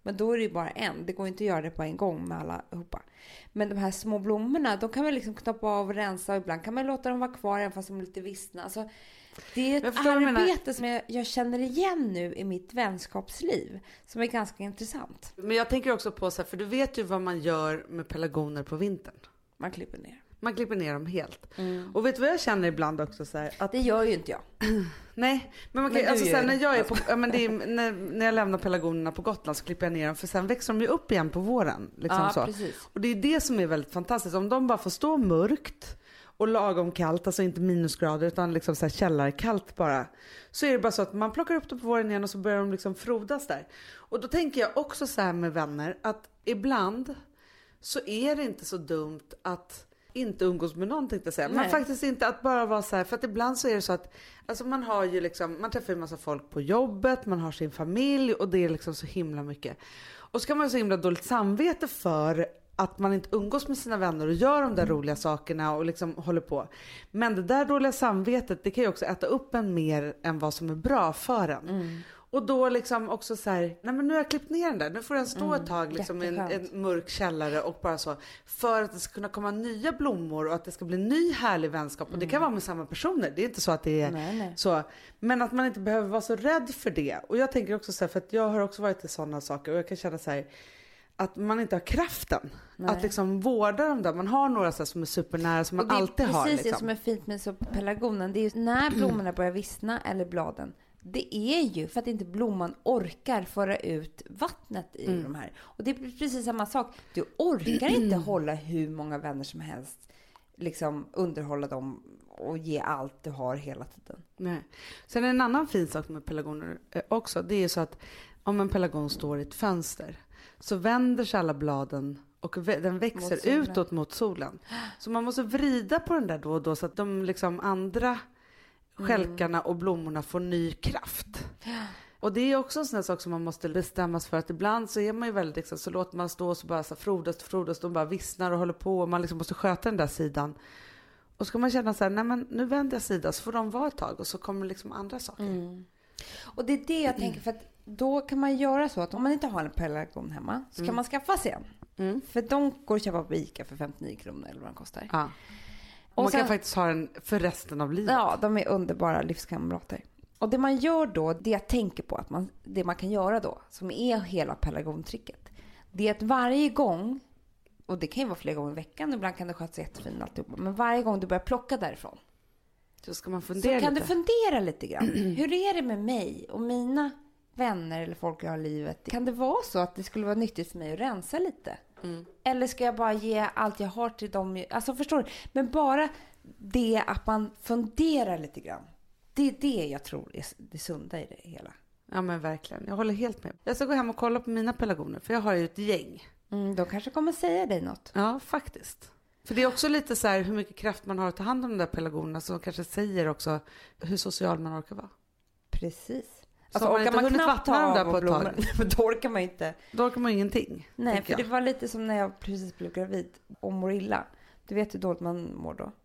Men då är det ju bara en. Det går inte att göra det på en gång med alla hoppa. Men de här små blommorna, de kan man liksom knoppa av och rensa. Och ibland kan man låta dem vara kvar även fast de är lite vissna. Alltså, det är ett arbete som jag känner igen nu i mitt vänskapsliv. Som är ganska intressant. Men jag tänker också på så här, för du vet ju vad man gör med pelargoner på vintern. Man klipper ner. Man klipper ner dem helt. Och vet du vad jag känner ibland också så här, att det gör ju inte jag. Nej, men man kan, alltså sen när jag är på, ja, men det är, när jag lämnar pelargonerna på Gotland så klipper jag ner dem, för sen växer de ju upp igen på våren liksom. Ja, så. Precis. Och det är det som är väldigt fantastiskt. Om de bara får stå mörkt och lagom kallt, alltså inte minusgrader utan liksom så här källarkallt bara, så är det bara så att man plockar upp dem på våren igen och så börjar de liksom frodas där. Och då tänker jag också så här med vänner, att ibland så är det inte så dumt att inte umgås med någon, tänkte jag säga. Men faktiskt inte att bara vara så här, för att ibland så är det så att alltså man har ju liksom, man träffar en massa folk på jobbet, man har sin familj och det är liksom så himla mycket. Och så kan man ju så himla dåligt samvete för att man inte umgås med sina vänner och gör de där roliga sakerna och liksom håller på. Men det där dåliga samvetet, det kan ju också äta upp en mer än vad som är bra för en. Och då liksom också så här, nej men nu har jag klippt ner den där. Nu får den stå ett tag liksom i en mörk källare och bara så. För att det ska kunna komma nya blommor och att det ska bli ny härlig vänskap. Och det kan vara med samma personer. Det är inte så att det är så. Men att man inte behöver vara så rädd för det. Och jag tänker också så här, för att jag har också varit i sådana saker. Och jag kan känna så här, att man inte har kraften att liksom vårda dem där. Man har några så här som är supernära som man alltid har. Precis liksom. Det som är fint med pelargonen. Det är ju när blommorna börjar vissna eller bladen. Det är ju för att inte blomman orkar föra ut vattnet i de här. Och det är precis samma sak. Du orkar inte hålla hur många vänner som helst. Liksom underhålla dem och ge allt du har hela tiden. Nej. Sen är en annan fin sak med pelargoner också. Det är så att om en pelargon står i ett fönster så vänder sig alla bladen och den växer utåt mot solen. Så man måste vrida på den där då och då så att de liksom andra skälkarna och blommorna får ny kraft. Och det är också en sån här sak som man måste bestämmas för, att ibland så är man ju väldigt liksom, så låter man stå och så bara så frodas de bara vissnar och håller på och man liksom måste sköta den där sidan. Och så kan man känna så här, nej men nu vänder jag sida, så får de vara ett tag och så kommer liksom andra saker. Och det är det jag tänker, för att då kan man göra så att om man inte har en pelargon hemma så kan man skaffa sig en. För de går att köpa på ICA för 59 kronor eller vad de kostar. Ja. Och man kan faktiskt ha den för resten av livet. Ja, de är underbara livskamrater. Och det man gör då, det jag tänker på, att det man kan göra då, som är hela pelargontricket, det är att varje gång, och det kan ju vara flera gånger i veckan, ibland kan det sköta sig jättefint alltihopa, men varje gång du börjar plocka därifrån, så ska man fundera så kan lite. Du fundera lite grann. Hur är det med mig och mina vänner eller folk jag har i livet? Kan det vara så att det skulle vara nyttigt för mig att rensa lite? Eller ska jag bara ge allt jag har till dem? Alltså förstår du? Men bara det att man funderar lite grann. Det är det jag tror är det sunda i det hela. Ja men verkligen, jag håller helt med. Jag ska gå hem och kolla på mina pelargoner, för jag har ju ett gäng. De kanske kommer säga dig något. Ja, faktiskt. För det är också lite så här hur mycket kraft man har att ta hand om de där pelargonerna, som kanske säger också hur social man orkar vara. Precis. Alltså orkar man knappt vattna dem där på ett tag, då orkar man inte. Då orkar man ingenting. Nej, för det var lite som när jag precis blev gravid och mår illa. Du vet hur dåligt man mår då.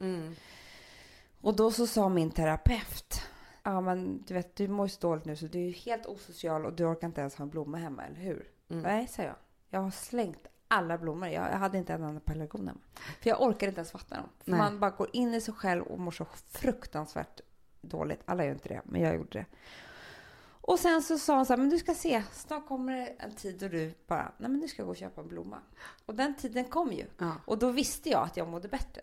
Och då så sa min terapeut, ja men du vet, du mår så dåligt nu så du är ju helt osocial och du orkar inte ens ha en blomma hemma, eller hur? Nej, sa jag. Jag har slängt alla blommor. Jag hade inte en annan pelargon hemma. För jag orkar inte ens vattna dem. För man bara går in i sig själv och mår så fruktansvärt dåligt. Alla gör inte det, men jag gjorde det. Och sen så sa hon så här, men du ska se, snart kommer det en tid då du bara, nej men nu ska jag gå och köpa en blomma. Och den tiden kom ju. Ja. Och då visste jag att jag mådde bättre.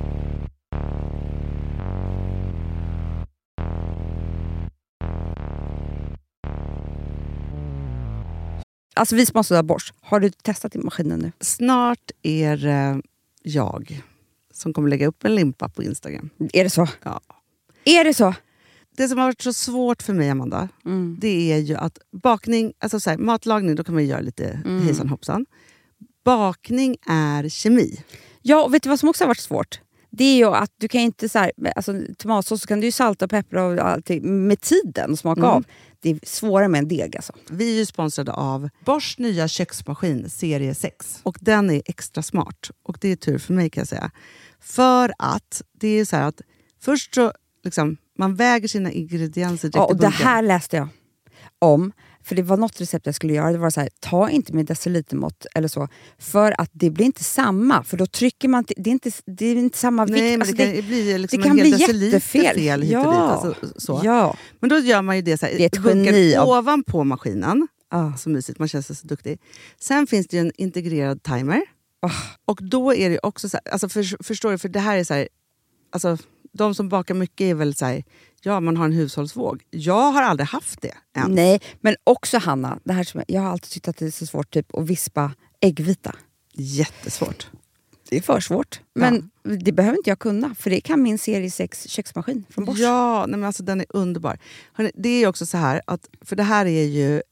Alltså vi som har borst, har du testat i maskinen nu? Snart är jag som kommer lägga upp en limpa på Instagram. Är det så? Ja. Är det så? Det som har varit så svårt för mig, Amanda, det är ju att bakning, alltså så här, matlagning, då kan man göra lite hejsan hoppsan. Bakning är kemi. Ja, och vet du vad som också har varit svårt? Det är ju att du kan inte så här, alltså tomatsås så kan du ju salta och peppra och allting med tiden och smaka av. Det är svårare med en deg alltså. Vi är ju sponsrade av Bosch nya köksmaskin serie 6. Och den är extra smart. Och det är tur för mig, kan jag säga. För att det är så här att först så liksom, man väger sina ingredienser direkt och i bunken. Det här läste jag om. för det var något recept jag skulle göra. Det var så här, ta inte med decilitermått eller så. För att det blir inte samma. För då trycker man, det är inte samma vikt. Nej, men alltså, det kan bli liksom det kan en hel bli deciliter jättefel. fel hit och dit. Alltså, så. Ja. Men då gör man ju det så här. Det är ett geni ovanpå maskinen. Så mysigt, man känns så duktig. Sen finns det ju en integrerad timer. Och då är det också så här, alltså förstår du, för det här är så här, alltså de som bakar mycket är väl så här, ja, man har en hushållsvåg. Jag har aldrig haft det än. Nej, men också Hanna, det här som jag har alltid tyckt att det är så svårt typ att vispa äggvita. Jättesvårt. Det är för svårt. Men det behöver inte jag kunna, för det kan min serie 6 köksmaskin från Bosch. Ja, nej men alltså den är underbar. Hörrni, det är ju också så här, att, för det här är ju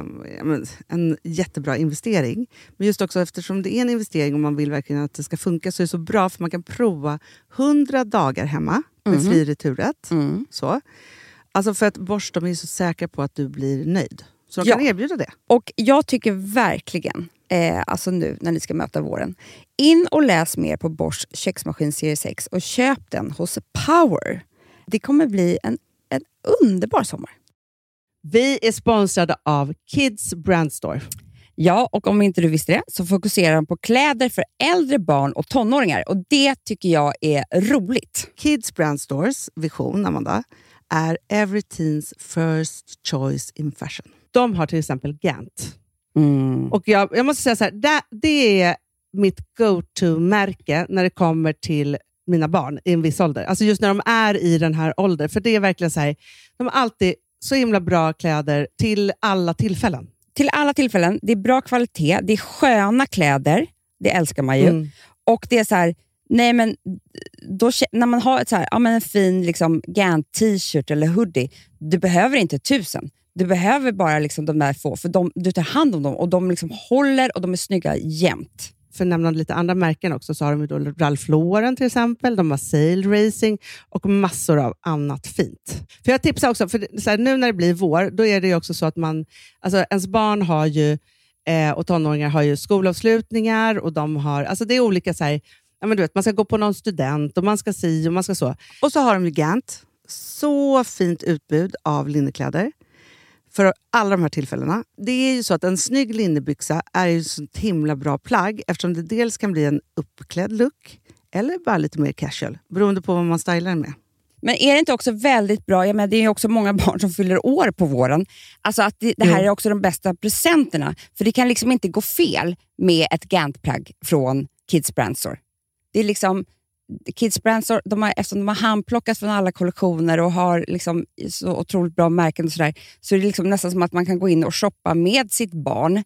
en jättebra investering. Men just också eftersom det är en investering och man vill verkligen att det ska funka, så är det så bra för man kan prova 100 dagar hemma med fri returrätt. Så. Alltså för att Bosch, de är så säkra på att du blir nöjd. Så de kan erbjuda det. Och jag tycker verkligen, alltså nu när ni ska möta våren, in och läs mer på Bosch köksmaskin serie 6 och köp den hos Power. Det kommer bli en underbar sommar. Vi är sponsrade av Kids Brand Store. Ja, och om inte du visste det så fokuserar de på kläder för äldre barn och tonåringar. Och det tycker jag är roligt. Kids Brand Stores vision, Amanda, är every teens first choice in fashion. De har till exempel Gant. Och jag måste säga så här, det är mitt go-to-märke när det kommer till mina barn i en viss ålder. Alltså just när de är i den här åldern. För det är verkligen så här, de har alltid så himla bra kläder till alla tillfällen. Till alla tillfällen. Det är bra kvalitet. Det är sköna kläder. Det älskar man ju. Och det är så här, nej men då, när man har ett så här, en fin liksom Gant t-shirt eller hoodie, du behöver inte 1000. Du behöver bara liksom de där få, för du tar hand om dem och de liksom håller och de är snygga jämt. För att nämna lite andra märken också, så har de ju då Ralph Lauren till exempel, de har Sail Racing och massor av annat fint. För jag tipsar också, för så här, nu när det blir vår, då är det ju också så att man, alltså ens barn har ju, och tonåringar har ju skolavslutningar och de har, alltså det är olika så här, ja men du vet, man ska gå på någon student och man ska och man ska så. Och så har de ju Gant, så fint utbud av linnekläder. För alla de här tillfällena. Det är ju så att en snygg linnebyxa är ju så himla bra plagg, eftersom det dels kan bli en uppklädd look eller bara lite mer casual, beroende på vad man stylar med. Men är det inte också väldigt bra, jag menar, det är ju också många barn som fyller år på våren, alltså att det här är också de bästa presenterna, för det kan liksom inte gå fel med ett Gant-plagg från Kids Brand Store. Det är liksom Kids Brand Store, eftersom de har handplockat från alla kollektioner och har liksom så otroligt bra märken och sådär, så är det liksom nästan som att man kan gå in och shoppa med sitt barn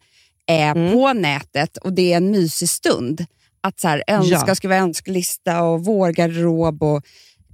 på nätet, och det är en mysig stund att så här, skriva önskelista och vårgarderob och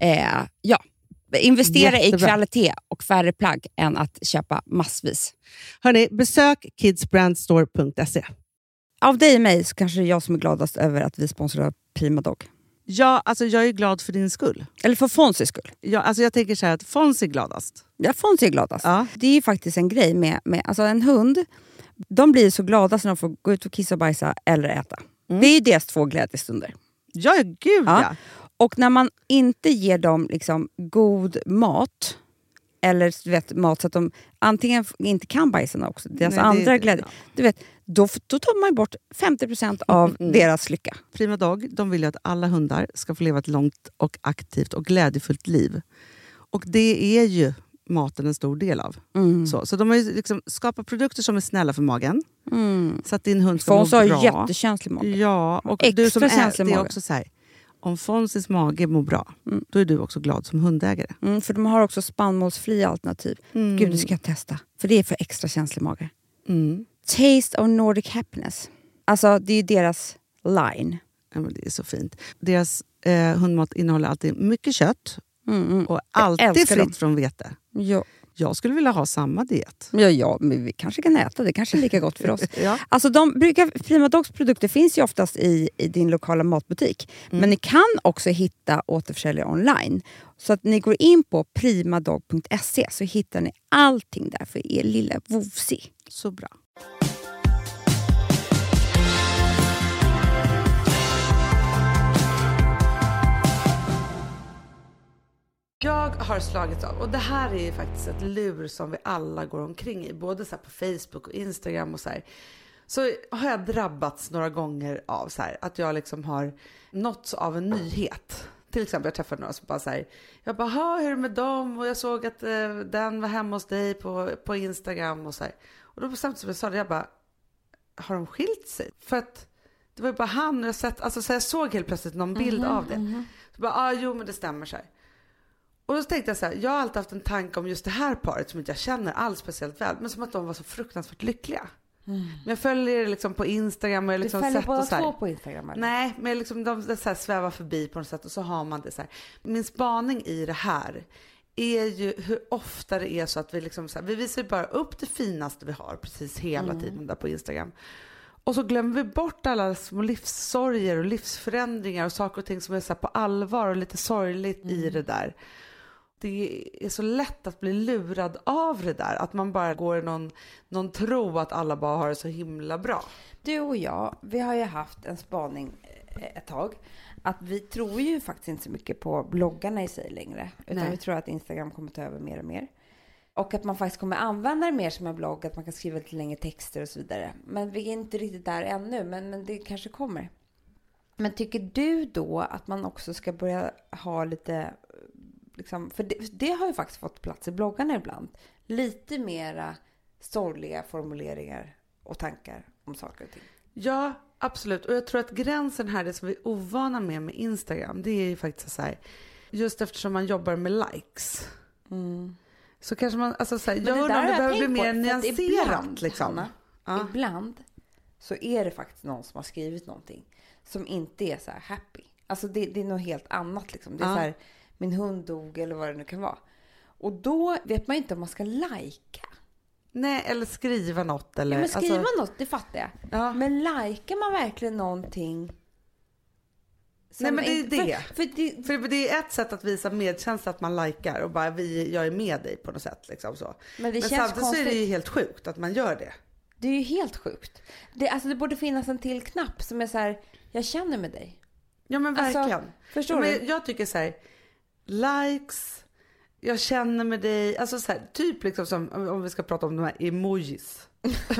investera i kvalitet och färre plagg än att köpa massvis. Hörrni, besök kidsbrandstore.se. Av dig och mig så kanske det är jag som är gladast över att vi sponsrar Prima Dog. Ja, alltså jag är glad för din skull. Eller för Fonzys skull. Ja, alltså jag tänker så här att Fonzie är gladast. Ja, Fonzie är gladast. Ja. Det är ju faktiskt en grej med alltså en hund. De blir så glada när de får gå ut och kissa och bajsa eller äta. Det är ju deras 2 glädjestunder. Ja, gud ja. Och när man inte ger dem liksom god mat, eller du vet, mat så att de antingen inte kan bajsa också, deras andra glädje. Du vet, då tar man bort 50% av deras lycka. Prima Dog, de vill ju att alla hundar ska få leva ett långt och aktivt och glädjefullt liv. Och det är ju maten en stor del av. Så de har ju liksom skapat produkter som är snälla för magen. Så att din hund ska må bra. Fons har jättekänslig mage. Ja, och du som äter, det är också så här. Om Fonzys mage mår bra, då är du också glad som hundägare. För de har också spannmålsfria alternativ. Gud, det ska jag testa. För det är för extra känslig mage. Taste of Nordic Happiness. Alltså, det är ju deras line. Ja, men det är så fint. Deras hundmat innehåller alltid mycket kött. Och alltid fritt från vete. Ja. Jag skulle vilja ha samma diet. Ja, men vi kanske kan äta. Det kanske är lika gott för oss. Alltså Prima Dogs produkter finns ju oftast i din lokala matbutik. Men ni kan också hitta återförsäljare online. Så att ni går in på primadog.se så hittar ni allting där för er lilla vovsi. Så bra. Jag har slagits av, och det här är ju faktiskt ett lur som vi alla går omkring i, både så här på Facebook och Instagram och så här. Så har jag drabbats några gånger av så här, att jag liksom har nåtts av en nyhet. Till exempel jag träffade några som bara så här, jag bara, hur är det med dem? Och jag såg att den var hemma hos dig på Instagram och så här. Och då bestämde jag sa det, jag bara, har de skilt sig? För att det var ju bara han och jag sett, alltså så jag såg helt plötsligt någon bild av det. Så bara, jo men det stämmer så här. Och då tänkte jag så här, jag har alltid haft en tanke om just det här paret som inte jag känner alls speciellt väl, men som att de var så fruktansvärt lyckliga. Men jag följer liksom på Instagram och jag liksom du följer båda och så här, två på Instagram eller? Nej, men liksom de så här svävar förbi på något sätt och så har man det så här. Min spaning i det här är ju hur ofta det är så att vi liksom så här, vi visar bara upp det finaste vi har precis hela tiden där på Instagram. Och så glömmer vi bort alla små livssorger och livsförändringar och saker och ting som är så här på allvar och lite sorgligt i det där. Det är så lätt att bli lurad av det där. Att man bara går i någon tro att alla bara har det så himla bra. Du och jag, vi har ju haft en spaning ett tag. Att vi tror ju faktiskt inte så mycket på bloggarna i sig längre. Utan vi tror att Instagram kommer ta över mer och mer. Och att man faktiskt kommer använda det mer som en blogg. Att man kan skriva lite längre texter och så vidare. Men vi är inte riktigt där ännu. Men det kanske kommer. Men tycker du då att man också ska börja ha lite... Liksom, för det har ju faktiskt fått plats i bloggarna ibland. Lite mera sorgliga formuleringar och tankar om saker och ting. Ja, absolut. Och jag tror att gränsen här, det som vi är ovana med Instagram, det är ju faktiskt så här, just eftersom man jobbar med likes. Så kanske man, alltså så här, jag undrar om det behöver bli mer nyanserat. Ibland, liksom. Hanna, ibland så är det faktiskt någon som har skrivit någonting som inte är så här happy. Alltså det är något helt annat liksom. Det är så här, min hund dog eller vad det nu kan vara. Och då vet man inte om man ska lajka. Nej, eller skriva något. Eller, men skriva något, det fattar jag. Ja. Men lajkar man verkligen någonting? Nej, men det är det. För det är ett sätt att visa medkänsla, att man lajkar och bara, jag är med dig på något sätt. Liksom så. Men samtidigt så är det ju helt sjukt att man gör det. Det är ju helt sjukt. Det borde finnas en till knapp som är så här, jag känner med dig. Ja men verkligen. Alltså, förstår du? Jag tycker så här, likes, jag känner med dig, alltså så här, typ liksom som om vi ska prata om de här emojis.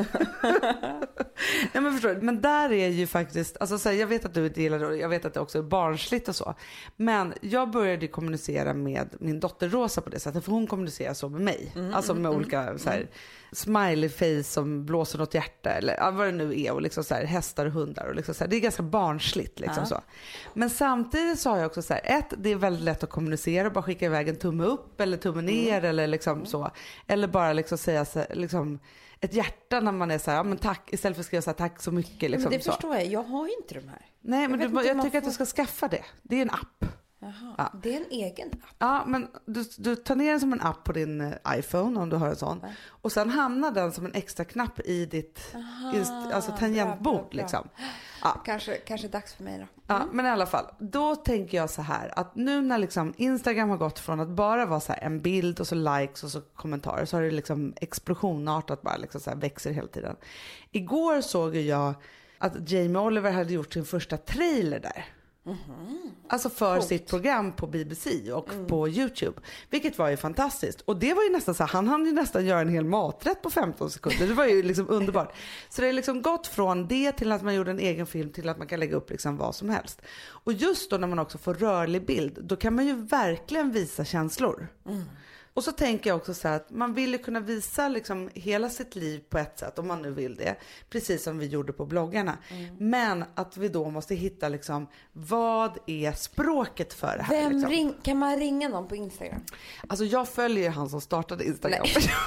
Ja, men förstår du? Men där är ju faktiskt, alltså så här, jag vet att du inte gillar det, jag vet att det också är barnsligt och så, men jag började kommunicera med min dotter Rosa på det sättet, för hon kommunicerar så med mig, alltså med olika så här, smiley face som blåser något hjärta eller vad det nu är, och liksom så här, hästar och hundar och liksom så här, det är ganska barnsligt liksom så. Men samtidigt så har jag också så här, det är väldigt lätt att kommunicera och bara skicka iväg en tumme upp eller tumme ner eller liksom så, eller bara liksom säga så, liksom ett hjärta när man är så här, ja men tack, istället för att skriva så här, tack så mycket liksom. Men det förstår jag har ju inte de här. Nej, men jag tycker att du ska skaffa det. Det är en app. Jaha, ja. Det är en egen app. Ja, men du tar ner den som en app på din iPhone om du har en sån. Och sen hamnar den som en extra knapp i ditt alltså tangentbord bra. Liksom. Ja. Kanske dags för mig då. Ja, men i alla fall, då tänker jag så här att nu när liksom Instagram har gått från att bara vara så här en bild och så likes och så kommentarer, så har det liksom explosionartat bara liksom så här växer hela tiden. Igår såg jag att Jamie Oliver hade gjort sin första trailer där. Alltså för sitt program på BBC och på YouTube, vilket var ju fantastiskt. Och det var ju nästan så här, han hann ju nästan göra en hel maträtt på 15 sekunder. Det var ju liksom underbart. Så det är liksom gått från det till att man gjorde en egen film till att man kan lägga upp liksom vad som helst. Och just då när man också får rörlig bild, då kan man ju verkligen visa känslor. Och så tänker jag också så här att man vill ju kunna visa liksom hela sitt liv på ett sätt, om man nu vill det, precis som vi gjorde på bloggarna. Men att vi då måste hitta liksom, vad är språket för det här? Liksom? Kan man ringa någon på Instagram? Alltså jag följer han som startade Instagram.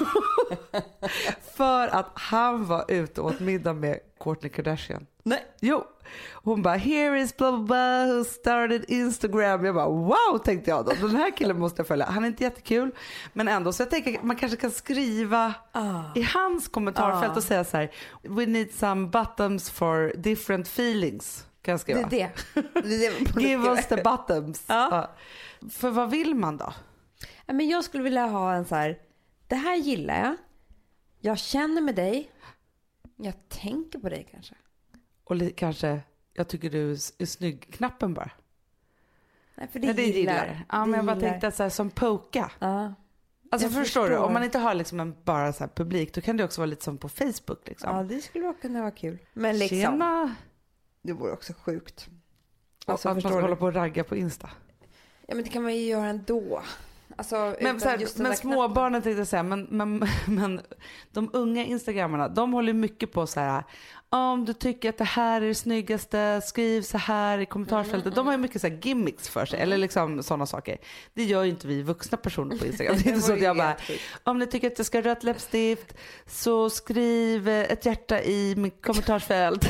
För att han var ute och åt middag med Kourtney Kardashian. Nej. Jo. Hon bara, here is blah blah blah who started Instagram. Jag bara, wow, tänkte jag då. Den här killen måste jag följa. Han är inte jättekul, men ändå. Så jag tänker man kanske kan skriva i hans kommentarfält och säga så här, we need some bottoms for different feelings. Kan jag skriva. Det är det. Give us the bottoms. För vad vill man då? Men jag skulle vilja ha en så här, det här gillar jag. Jag känner med dig. Jag tänker på dig kanske. Och kanske, jag tycker du är snygg, knappen bara. Nej, för det gillar. Ja, men jag bara tänkte så här, som poka. Ja. Alltså förstår du, om man inte har liksom en bara så här publik, då kan det också vara lite som på Facebook liksom. Ja, det skulle kunna vara kul. Men liksom, tjena. Det vore också sjukt. Alltså, att man ska hålla på och ragga på Insta. Ja, men det kan man ju göra ändå. Alltså, men småbarnen tänkte jag säga, men de unga instagrammarna, de håller mycket på så här, om du tycker att det här är det snyggaste, skriv så här i kommentarsfältet. De har ju mycket så här gimmicks för sig, eller liksom sådana saker. Det gör ju inte vi vuxna personer på Instagram. Det är inte så att jag bara, om ni tycker att det ska rött läppstift, så skriv ett hjärta i mitt kommentarsfält.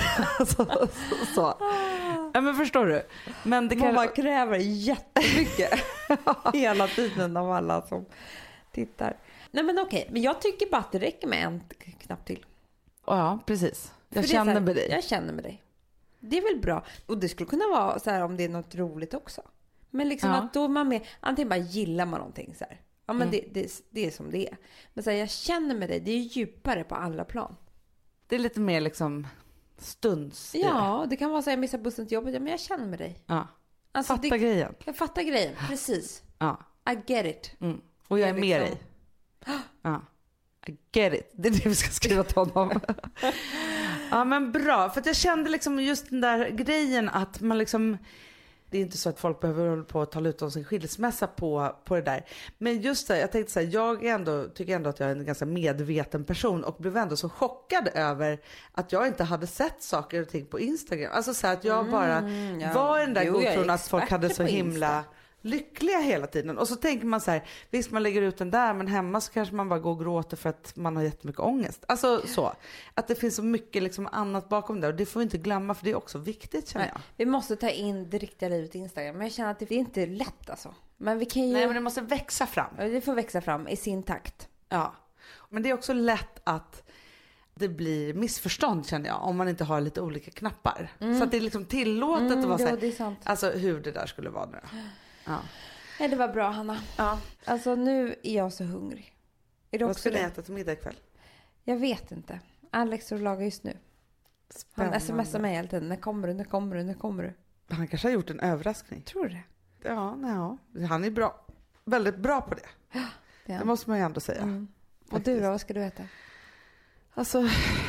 så. Ja, men förstår du? Men det kan... Man kräver jättemycket hela tiden av alla som tittar. Nej, men okej, men jag tycker bara att det räcker med en knapp till. Ja, precis. Jag känner med dig. Jag känner med dig. Det är väl bra. Och det skulle kunna vara så här om det är något roligt också. Men liksom att då är man med, antingen bara gillar man någonting så här. Ja, men det är som det är. Men så här, jag känner med dig, det är djupare på alla plan. Det är lite mer liksom stunds. Ja, det kan vara så här, jag missar bussen till jobbet. Ja, men jag känner med dig. Ja. Alltså, grejen. Jag fattar grejen, precis. Ja. I get it. Mm. Och jag är med dig. Ja. I get it. Det är det vi ska skriva till honom. Ja, men bra. För att jag kände liksom just den där grejen att man liksom... Det är inte så att folk behöver hålla på att tala ut om sin skilsmässa på det där. Men just det, jag tänkte så här, tycker ändå att jag är en ganska medveten person och blev ändå så chockad över att jag inte hade sett saker och ting på Instagram. Alltså så här, att jag bara var den där godtron att folk hade så himla lyckliga hela tiden. Och så tänker man så här, visst man lägger ut den där, men hemma så kanske man bara går och gråter för att man har jättemycket ångest. Alltså så, att det finns så mycket liksom annat bakom det, och det får vi inte glömma, för det är också viktigt, känner jag. Vi måste ta in det riktiga livet i Instagram, men jag känner att det är inte lätt alltså. Men vi kan ju... Nej, men det måste växa fram. Det får växa fram i sin takt. Ja, men det är också lätt att det blir missförstånd, känner jag, om man inte har lite olika knappar. Så att det är liksom tillåtet att vara så här, det är sant. alltså hur det där skulle vara nu. Ja. Nej, det var bra, Hanna. Ja. Alltså nu är jag så hungrig. Är det vad också ska ni det? äta till middag ikväll? Jag vet inte. Alex lagar just nu. Spännande. Han smsar mig hela tiden. När kommer du? Han kanske har gjort en överraskning. Tror du det? Ja. Han är bra. Väldigt bra på det. Det måste man ju ändå säga. Och du då, vad ska du äta? Alltså,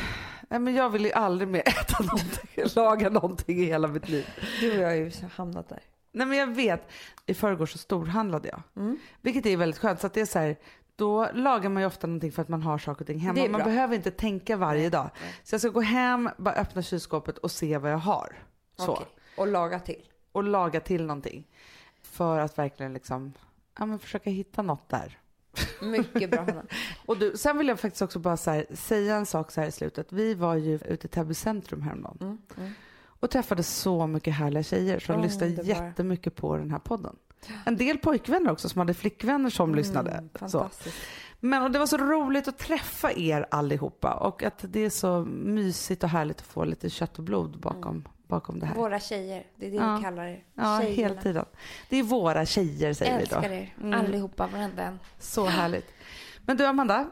men jag vill ju aldrig mer äta någonting, laga någonting i hela mitt liv. Du och jag har ju hamnat där. Nej, men jag vet, i förrgår så storhandlade jag. Vilket är väldigt skönt, så att det är så här, då lagar man ju ofta någonting för att man har saker och ting hemma. Man behöver inte tänka varje dag. Så jag ska gå hem, bara öppna kylskåpet och se vad jag har. Så. Okay. Och laga till. Och laga till någonting. För att verkligen liksom, försöka hitta något där. Mycket bra, Hanna. Och sen vill jag faktiskt också bara så här, säga en sak så här i slutet. Vi var ju ute i Täby centrum häromdagen. Och träffade så mycket härliga tjejer som lyssnade jättemycket på den här podden. En del pojkvänner också som hade flickvänner som lyssnade. Fantastiskt. Men och det var så roligt att träffa er allihopa. Och att det är så mysigt och härligt att få lite kött och blod bakom det här. Våra tjejer, det är det vi kallar er. Ja, hela tiden. Det är våra tjejer, säger vi då. Älskar er, allihopa, varenda en. Så härligt. Men du, Amanda,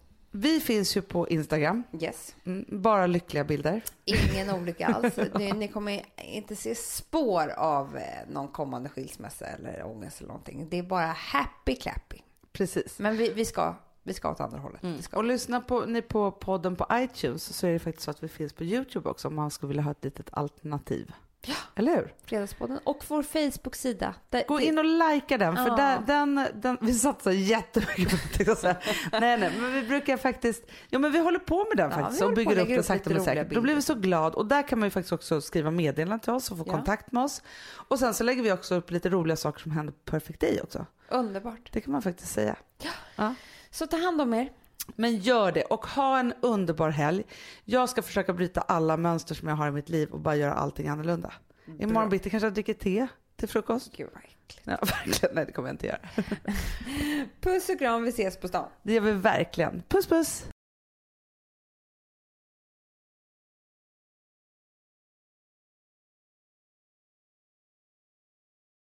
vi finns ju på Instagram. Yes. Bara lyckliga bilder. Ingen olycka alls. Ni kommer inte se spår av någon kommande skilsmässa eller ångest eller någonting. Det är bara happy clappy. Precis. Men vi ska åt andra hållet. Och lyssna på podden på iTunes, så är det faktiskt så att vi finns på YouTube också om man skulle vilja ha ett litet alternativ. Ja. Eller hur? Fredagspodden och vår Facebook-sida. Gå in och likea den, för den vi satsar jättemycket på det. Nej, men vi brukar faktiskt, men vi håller på med den faktiskt och bygger upp det sakta men säkert. Då blir vi så glad, och där kan man ju faktiskt också skriva meddelanden till oss och få kontakt med oss. Och sen så lägger vi också upp lite roliga saker som händer på Perfect Day också. Underbart. Det kan man faktiskt säga. Ja. Så ta hand om er. Men gör det, och ha en underbar helg. Jag ska försöka bryta alla mönster som jag har i mitt liv och bara göra allting annorlunda. Imorgon bitti kanske jag dricker te till frukost. Gud, vad äckligt. Ja, verkligen. Nej, det kommer jag inte göra. Puss och kram, vi ses på stan. Det gör vi verkligen. Puss, puss.